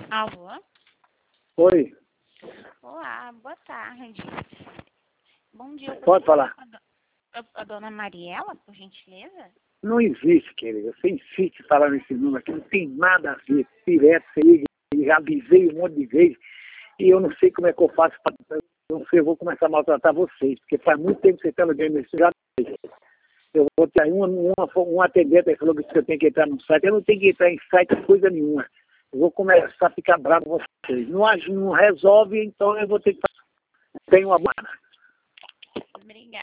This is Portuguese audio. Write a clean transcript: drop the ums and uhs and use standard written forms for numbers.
Alô? Oi, Olá, boa tarde. Bom dia. Eu pode poderia falar. falar com a dona Mariela, por gentileza? Não existe, querida. Você insiste em falar nesse número aqui, não tem nada a ver. Direto, você liga, e já avisei um monte de vezes, e eu não sei como é que eu faço para... Não sei, eu vou começar a maltratar vocês, porque faz muito tempo que você está ligando isso já. Eu vou ter um atendente aí falou que eu tenho que entrar no site. Eu não tenho que entrar em site coisa nenhuma. Eu vou começar a ficar bravo com vocês. Não resolve, então eu vou ter que... Tenho uma... Obrigada.